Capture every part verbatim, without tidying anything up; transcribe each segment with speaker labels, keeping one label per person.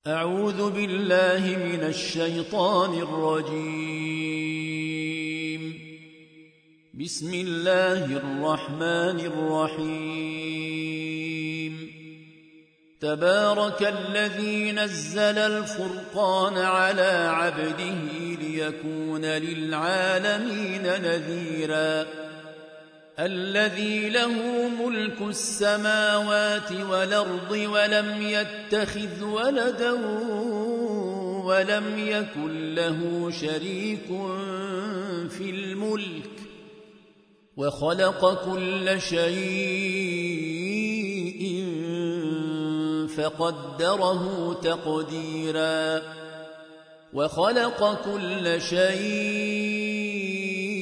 Speaker 1: أعوذ بالله من الشيطان الرجيم. بسم الله الرحمن الرحيم. تبارك الذي نزل الفرقان على عبده ليكون للعالمين نذيرا. الذي له ملك السماوات والأرض ولم يتخذ ولدا ولم يكن له شريك في الملك وخلق كل شيء فقدره تقديرا. وخلق كل شيء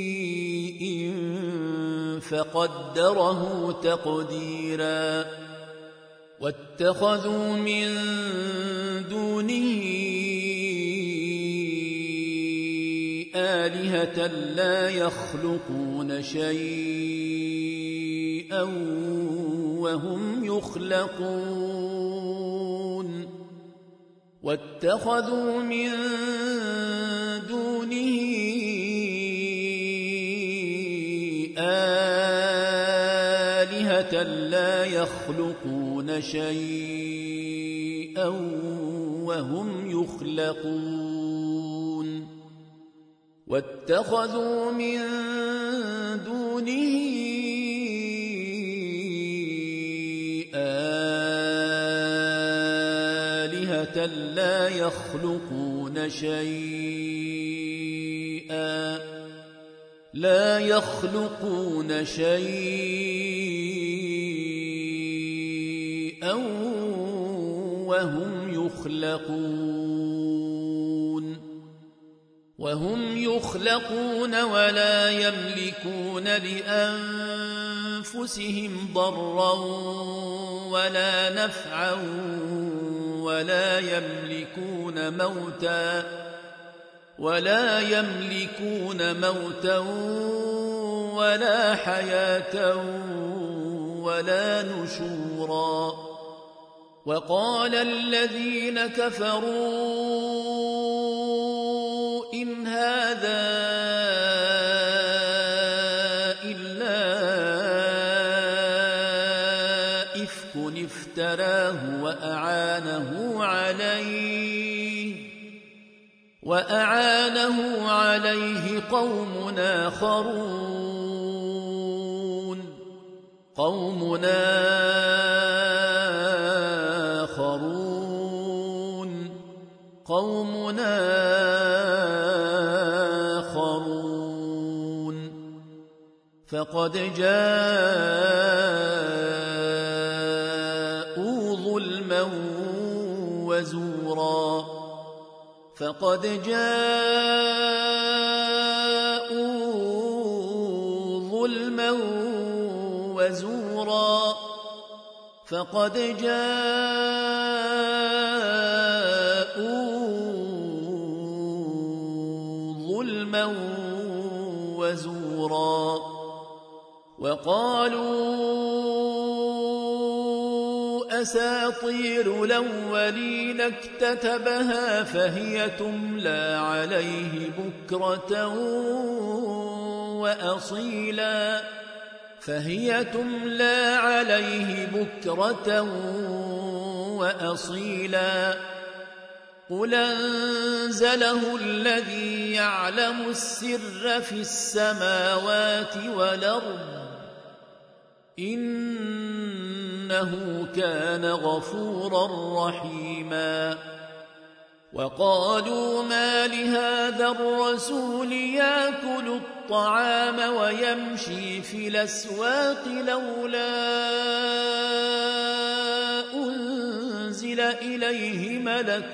Speaker 1: فقدره تقديرا. واتخذوا من دونه آلهة لا يخلقون شيئا وهم يخلقون. واتخذوا من دونه آلهة لا يخلقون شيئا وهم يخلقون. واتخذوا من دونه آلهة لا يخلقون شيئا لا يخلقون شيئا وهم يخلقون. وهم يخلقون ولا يملكون لأنفسهم ضرا ولا نفعا ولا يملكون موتا ولا يملكون موتا ولا حياة ولا نشورا. وقال الذين كفروا إن هذا إلا إفك افتراه وأعانه عليه وأعانه عليه قوم آخرون قوم آخرون قوم آخرون فقد جاءوا ظلما وزورا. فقد جاءوا ظلما وزورا. فقد جاءوا ظلما وزورا. وقالوا أساطير الأولين اكتتبها فهي تملى عليه بكرة وأصيلا فهي تملى عليه بكرة وأصيلا. قل أنزله الذي يعلم السر في السماوات والأرض إنه كان غفورا رحيما. وقالوا ما لهذا الرسول يأكل الطعام ويمشي في الأسواق لولا أنزل إليه ملك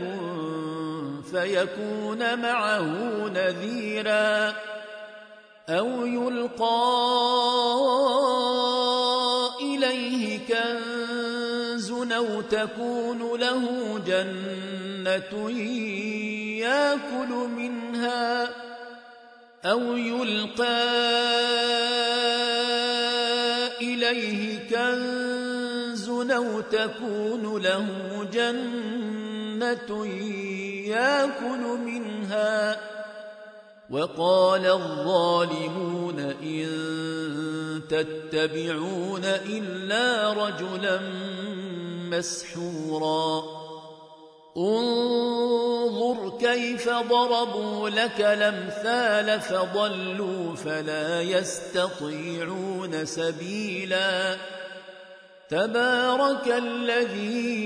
Speaker 1: فيكون معه نذيرا أو يلقى إليه كنز أو تكون له جنة يأكل منها أو يلقى إليه كنز أو تكون له جنة جنة يأكل منها وقال الظالمون إن تتبعون إلا رجلا مسحورا انظر كيف ضربوا لك الأمثال فضلوا فلا يستطيعون سبيلا تبارك الذي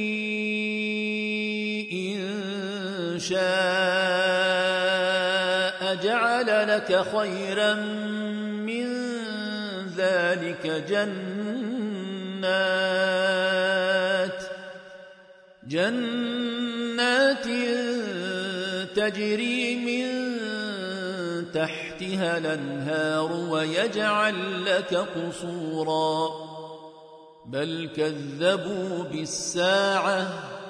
Speaker 1: إن شاء جعل لك خيرا من ذلك جنات جنات تجري من تحتها الأنهار ويجعل لك قصورا بل كذبوا بالساعة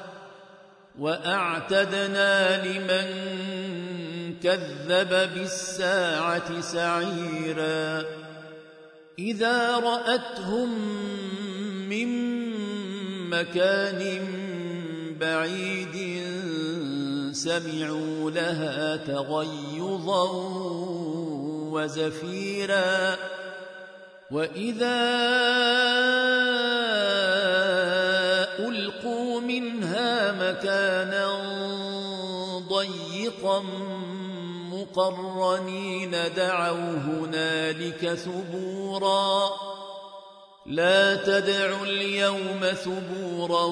Speaker 1: وأعتدنا لمن كذب بالساعة سعيرا إذا رأتهم من مكان بعيد سمعوا لها تغيظا وزفيرا وإذا ألقوا منها مكانا ضيقا مقرنين دعوا هنالك ثبورا لا تدعوا اليوم ثبورا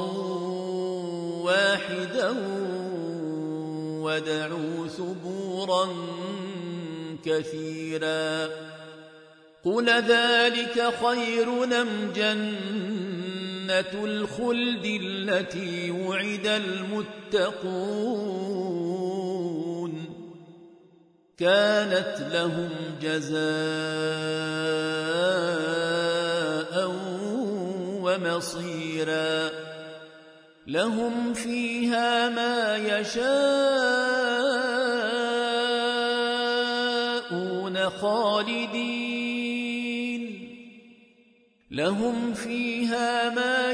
Speaker 1: واحدا ودعوا ثبورا كثيرا قل ذلك خير أم جنة الخلد التي وعد المتقون كانت لهم جزاء ومصيرا لهم فيها ما يشاءون خالدين لهم فيها ما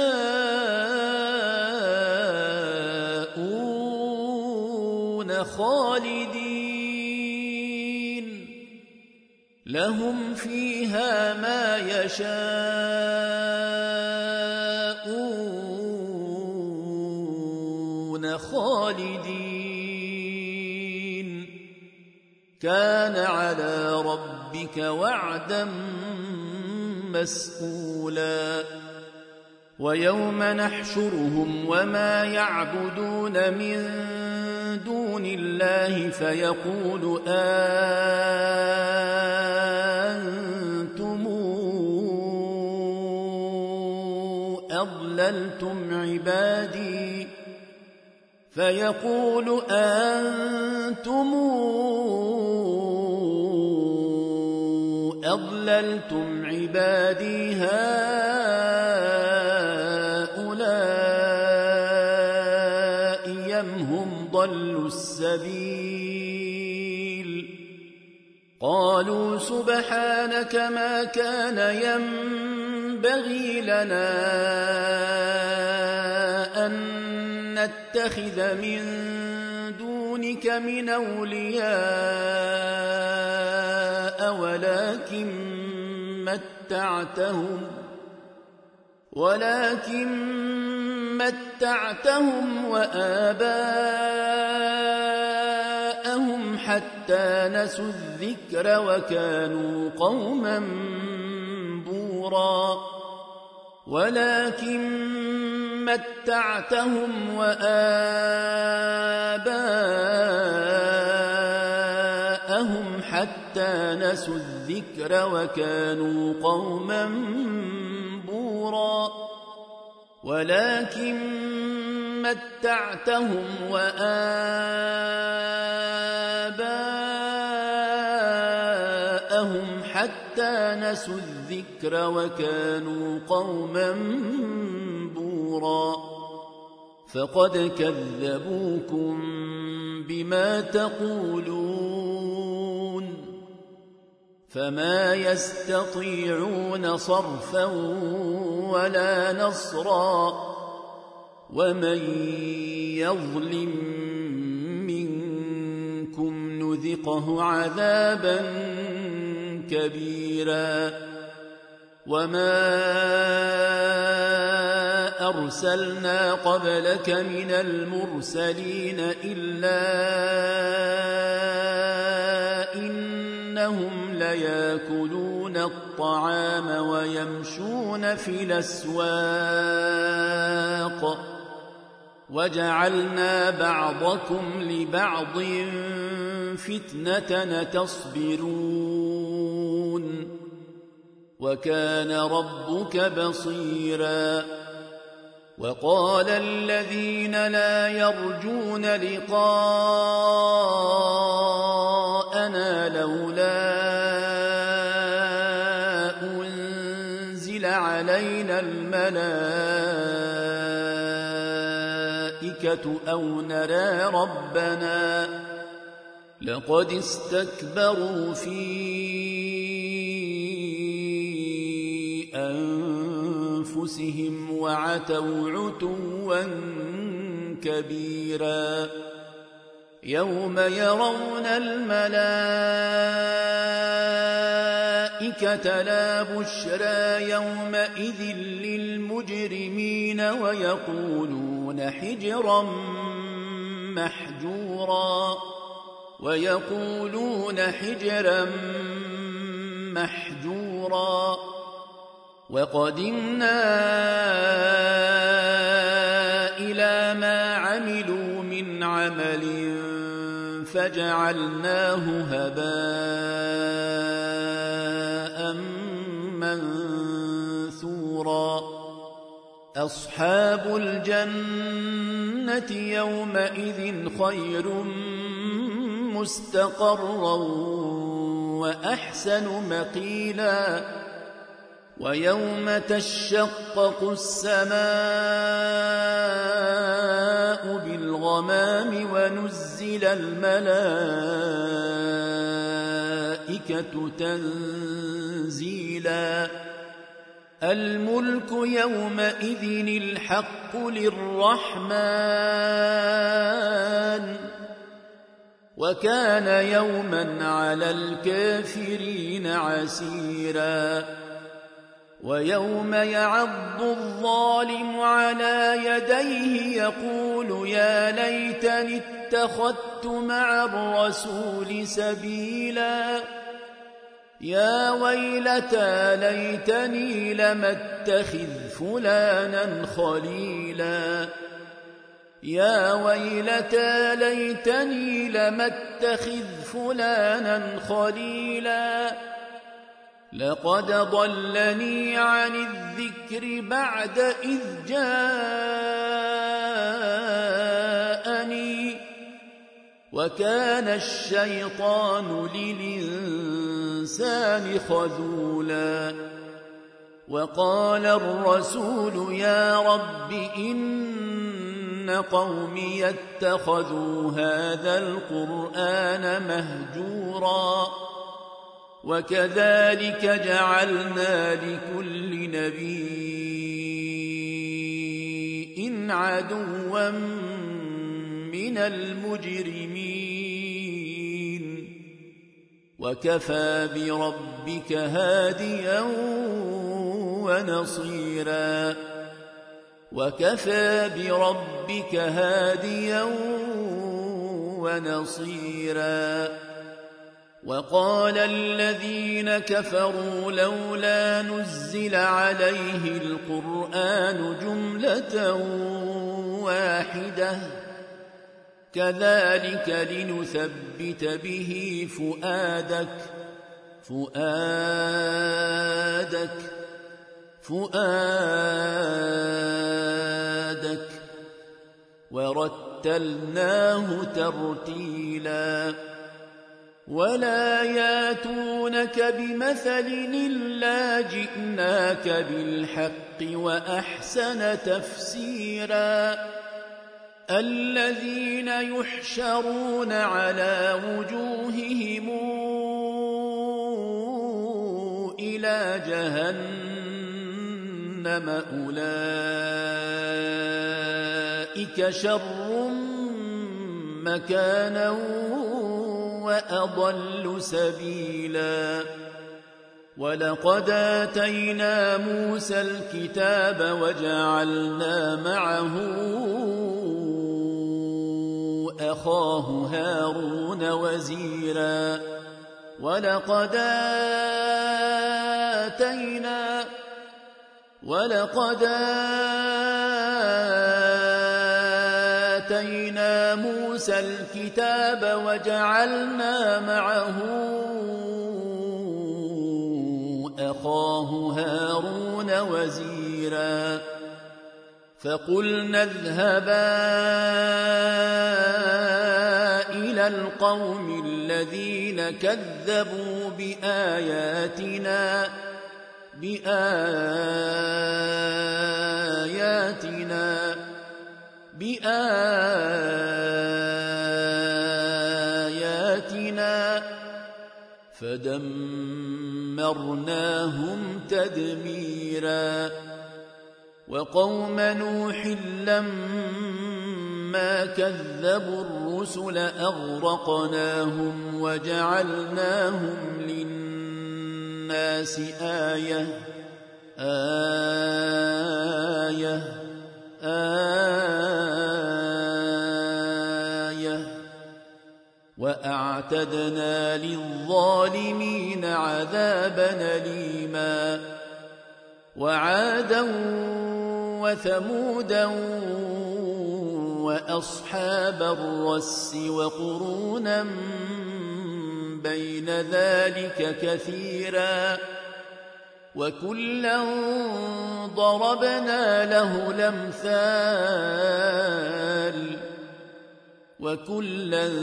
Speaker 1: يشاءون خالدين لهم فيها ما يشاءون خالدين كان على ربك وعدا مسئولا ويوم نحشرهم وما يعبدون من دون الله فيقول أنتم أضللتم عبادي فيقول أنتم أضللتم عبادي هؤلاء أم هم ضلوا السبيل قالوا سبحانك ما كان ينبغي لنا أن نتخذ من دونك من أولياء ولكن متعتهم ولكن متعتهم وآباءهم حتى نسوا الذكر وكانوا قوما بورا ولكن متعتهم وآباءهم حتى نسوا الذكر وكانوا قوما بورا ولكن متعتهم وآباءهم حتى نسوا الذكر وكانوا قوما بورا فقد كذبوكم بما تقولون فما يستطيعون صرفا ولا نصرا ومن يظلم منكم نذقه عذابا كبيرا وما أرسلنا قبلك من المرسلين إلا إنهم ليأكلون الطعام ويمشون في الأسواق وجعلنا بعضكم لبعض فتنة تصبرون وكان ربك بصيرا وقال الذين لا يرجون لقاءنا لولا أنزل علينا الملائكة أو نرى ربنا لقد استكبروا في أنفسهم وعتوا عتوا كبيرا يوم يرون الملائكة لا بشرى يومئذ للمجرمين ويقولون حجرا محجورا ويقولون حجرا محجورا وقدمنا إلى ما عملوا من عمل فجعلناه هباء منثورا أصحاب الجنة يومئذ خير مستقرا وأحسن مقيلا ويوم تشقق السماء بالغمام ونزل الملائكة تنزيلا الملك يومئذ الحق للرحمن وكان يوما على الكافرين عسيرا ويوم يعض الظالم على يديه يقول يا ليتني اتخذت مع الرسول سبيلا يا ويلتى ليتني لم اتخذ فلانا خليلا يا ويلتى ليتني لم اتخذ فلانا خليلا لقد ضلني عن الذكر بعد إذ جاءني وكان الشيطان للإنسان خذولا وقال الرسول يا رب إن قومي اتخذوا هذا القرآن مهجورا وكذلك جعلنا لكل نبي عدوا من المجرمين وكفى بربك هاديا ونصيرا وكفى بربك هاديا ونصيرا وقال الذين كفروا لولا نزل عليه القرآن جملة واحدة كذلك لنثبت به فؤادك فؤادك فؤادك ورتلناه ترتيلا ولا ياتونك بمثل إلا جئناك بالحق وأحسن تفسيرا الذين يحشرون على وجوههم إلى جهنم أولئك أولئك شر مكانا وأضل سبيلا ولقد آتينا موسى الكتاب وجعلنا معه أخاه هارون وزيرا ولقد آتينا ولقد آتينا موسى الكتاب وجعلنا معه أخاه هارون وزيرا فقلنا اذهبا إلى القوم الذين كذبوا بآياتنا بآياتنا بآياتنا فدمرناهم تدميرا وقوم نوح لما كذبوا الرسل أغرقناهم وجعلناهم للناس آية آية آية وأعتدنا للظالمين عذابا أليما وعادا وثمودا وأصحاب الرس وقرونا بين ذلك كثيرا وكلا ضربنا له الأمثال وكلا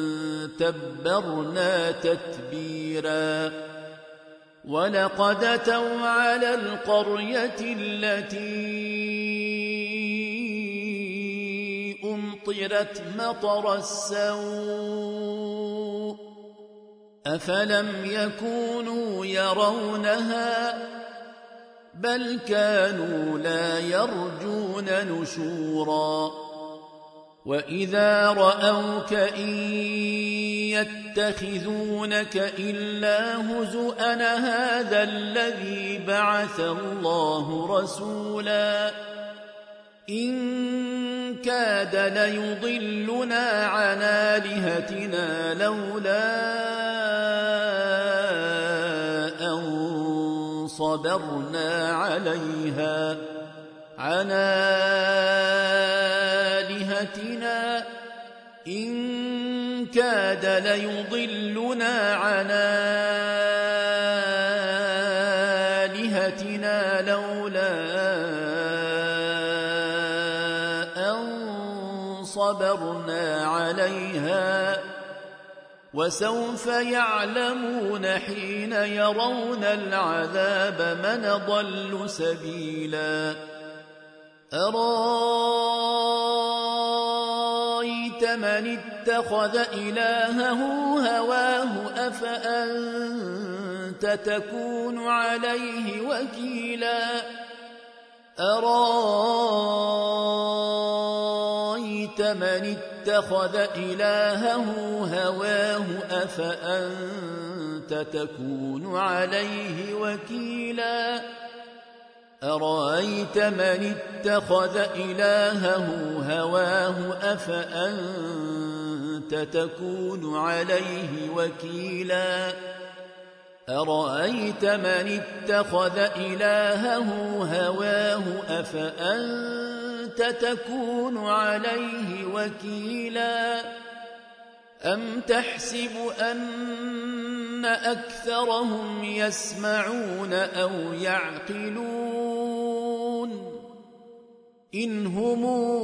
Speaker 1: تبرنا تتبيرا ولقد أتوا على القرية التي أمطرت مطر السوء أفلم يكونوا يرونها بل كانوا لا يرجون نشورا وإذا رأوك إن يتخذونك إلا هزؤا هذا الذي بعث الله رسولا إن كاد ليضلنا عن آلهتنا لولا أن صبرنا عليها عن آلهتنا إن كاد ليضلنا عن آلهتنا لولا أن صبرنا عليها وسوف يعلمون حين يرون العذاب من ضل سبيلا أرأيت من اتخذ إلهه هواه أفأنت تكون عليه وكيلا أرأيت من اتخذ إلهه هواه أفأنت تكون عليه وكيلا أرأيت من اتخذ إلهه هواه أفأنت تكون عليه وكيلا أرأيت من اتخذ إلهه هواه أفأنت تكون عليه وكيلا أم تحسب أن أكثرهم يسمعون أو يعقلون إن هم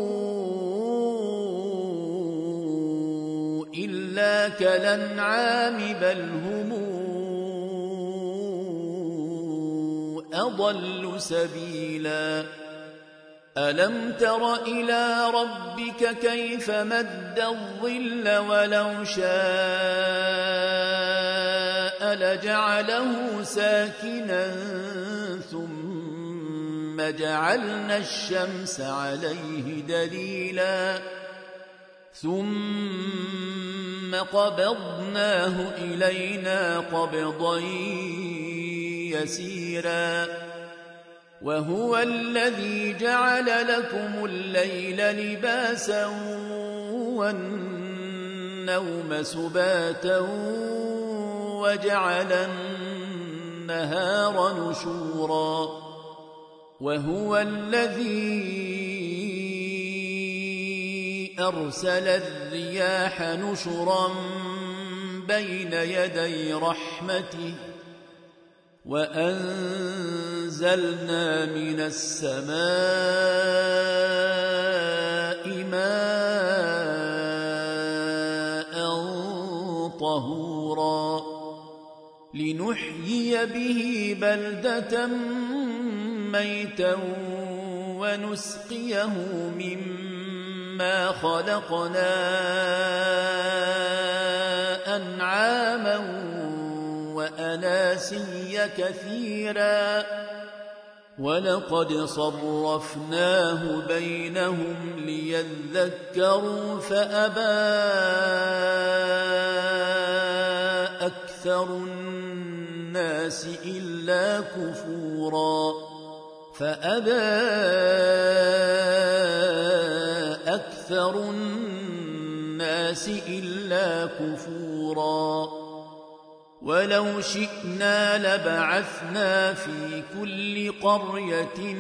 Speaker 1: إلا كالأنعام بل هم أضل سبيلا ألم تر إلى ربك كيف مد الظل ولو شاء لجعله ساكنا ثم جعلنا الشمس عليه دليلا ثم قبضناه إلينا قبضا يسيرا وهو الذي جعل لكم الليل لباسا والنوم سباتا وجعل النهار نشورا وهو الذي أرسل الرياح نشرا بين يدي رحمته وأنزلنا من السماء ماء طهورا لنحيي به بلدة ميتا ونسقيه مما خلقنا أنعاما وأناسيا كثيرا ولقد صرفناه بينهم ليذكروا فأبى أكثر الناس إلا كفورا فأبى أكثر الناس إلا كفورا ولو شئنا لبعثنا في كل قرية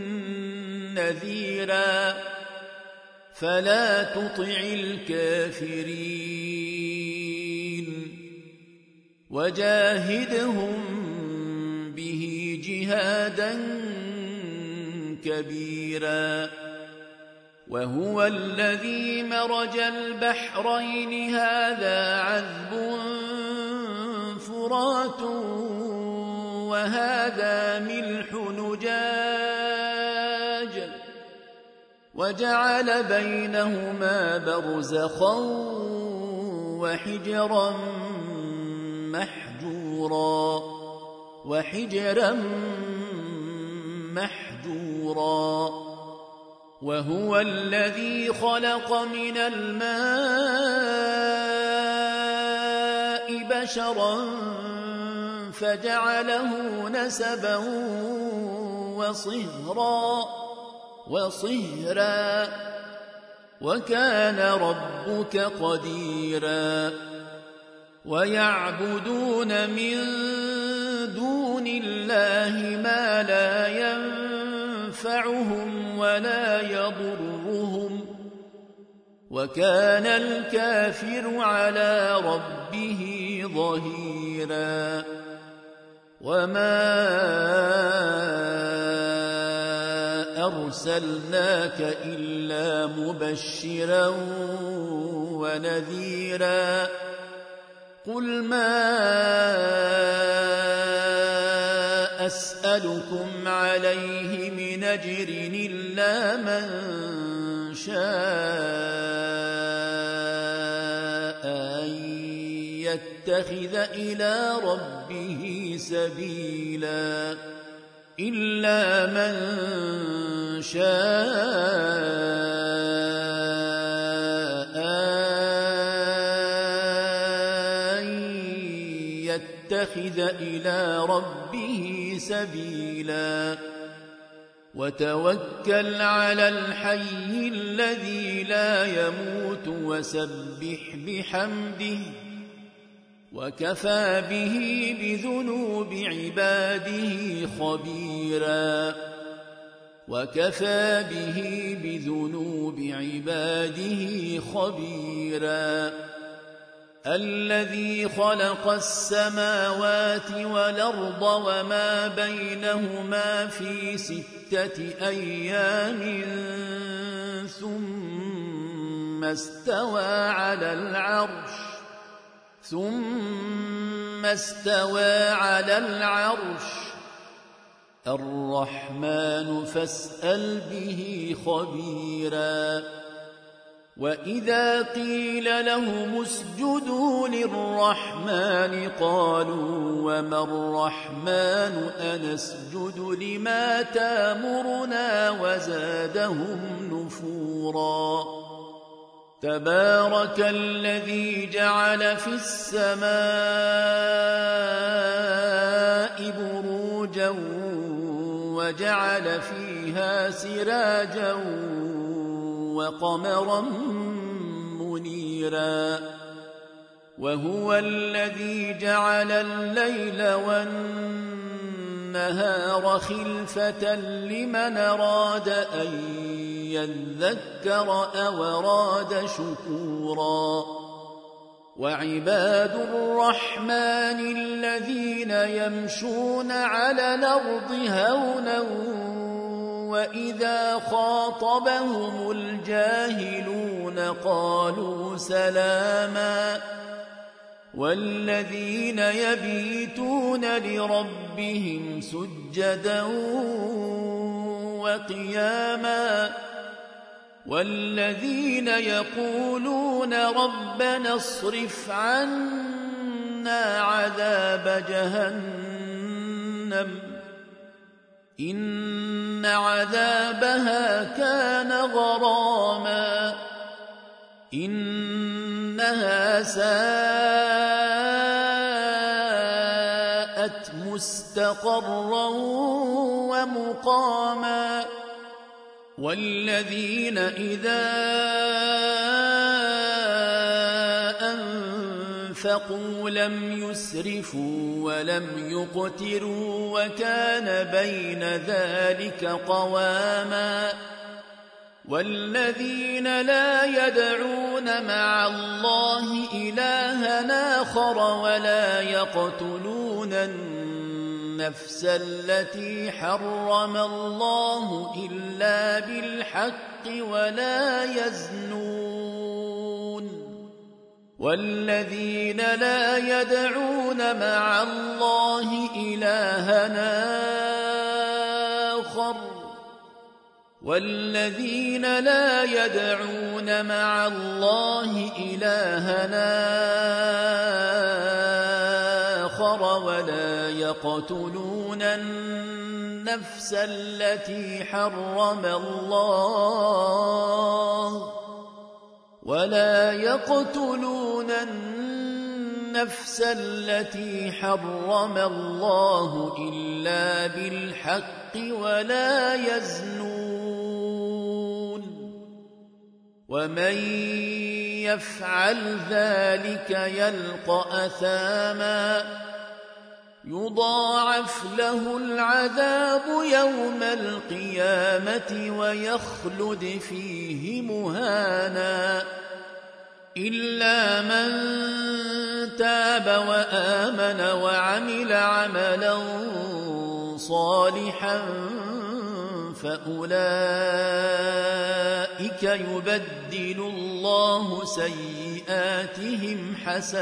Speaker 1: نذيرا فلا تطع الكافرين وجاهدهم به جهادا كبيرا وهو الذي مرج البحرين هذا عذب فرات وهذا ملح نجاج وجعل بينهما برزخا وحجرا محجورا وحجرا محجورا وهو الذي خلق من الماء بشرا فجعله نسبا وصهرا وصهرا وكان ربك قديرا ويعبدون من دون الله ما لا ينفعهم ولا يضرهم وكان الكافر على ربه ظهيرا وما أرسلناك إلا مبشرا ونذيرا قل ما أسألكم عليه من أجر إلا من شاء أن يتخذ إلى ربه سبيلا إلا من شاء أن يتخذ إلى ربه سبيلا وتوكل على الحي الذي لا يموت وسبح بحمده وكفى به بذنوب عباده خبيرا وكفى به بذنوب عباده خبيرا الذي خلق السماوات والأرض وما بينهما في ستة أيام ثم استوى على العرش ثم استوى على العرش الرحمن فاسأل به خبيرا وإذا قيل لهم اسجدوا للرحمن قالوا وما الرحمن أنسجد لما تامرنا وزادهم نفورا تبارك الذي جعل في السماء بروجا وجعل فيها سراجا وقمرا منيرا وهو الذي جعل الليل والنهار خلفة لمن أراد أن يذكر أو أراد شكورا وعباد الرحمن الذين يمشون على الأرض هونا وإذا خاطبهم الجاهلون قالوا سلاما والذين يبيتون لربهم سجدا وقياما والذين يقولون ربنا اصرف عنا عذاب جهنم إن عذابها كان غراما إنها ساءت مستقرا ومقاما والذين إذا أنفقوا لم يسرفوا ولم يقتروا وكان بين ذلك قواما والذين لا يدعون مع الله إلها آخر ولا يقتلون النفس التي حرم الله إلا بالحق ولا يزنون والذين لا يدعون مع الله إلها آخر والذين لا يدعون مع الله إلها آخر ولا يقتلون النفس التي حرم الله ولا يقتلون النفس التي حرم الله إلا بالحق ولا يزنون ومن يفعل ذلك يلقى أثاما يضاعف له العذاب يوم القيامة ويخلد فيه مهانا إلا من تاب وآمن وعمل عملا صالحا فأولئك يبدل الله سيئاتهم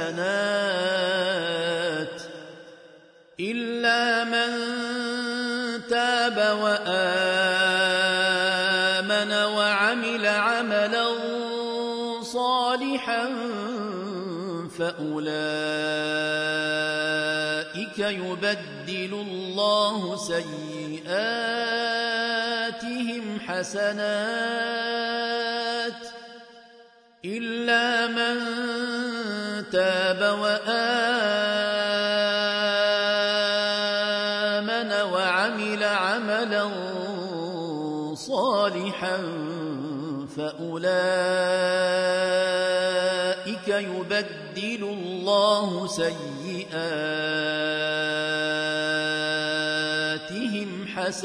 Speaker 1: حسنات إلا من تاب وآمن وعمل عملا صالحا فأولئك يبدل الله سيئاتهم حسنات إلا من تاب وآمن وعمل عملا صالحا فأولئك يبدل الله سيئاتهم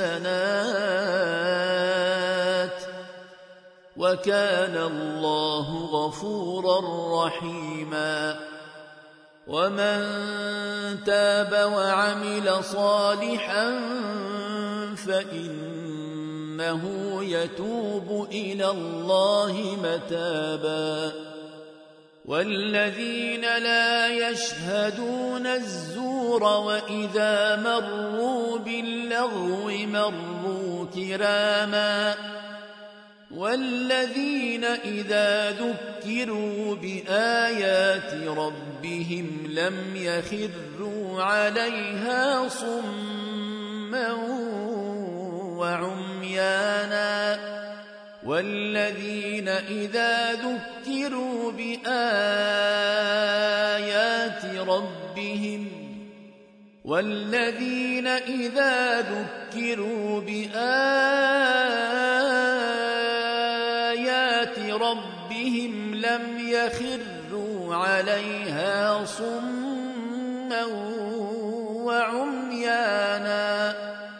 Speaker 1: حسنات وكان الله غفورا رحيما ومن تاب وعمل صالحا فإنه يتوب إلى الله متابا والذين لا يشهدون الزور وإذا مروا باللغو مروا كراما والذين إذا ذكروا بآيات ربهم لم يخروا عليها صما وعميانا والذين إذا ذكروا بآيات ربهم والذين إذا ذكروا بآيات ربهم لم يخروا عليها صما وعميانا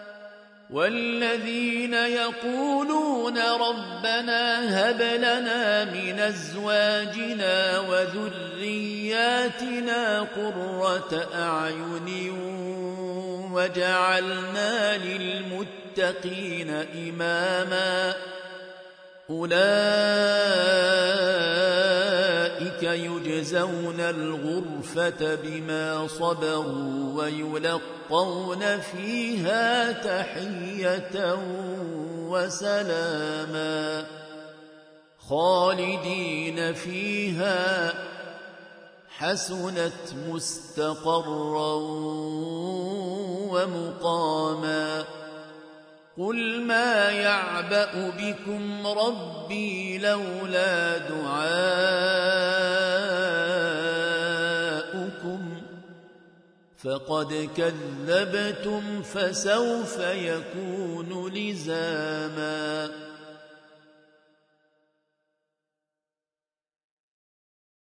Speaker 1: والذين يقولون ربنا هب لنا من أزواجنا وذرياتنا قرة أعين وجعلنا للمتقين إماما أولئك يجزون الغرفة بما صبروا ويلقون فيها تحية وسلاما خالدين فيها حسنت مستقرا ومقاما قل ما يعبأ بكم ربي لولا دعاؤكم فقد كذبتم فسوف يكون لزاما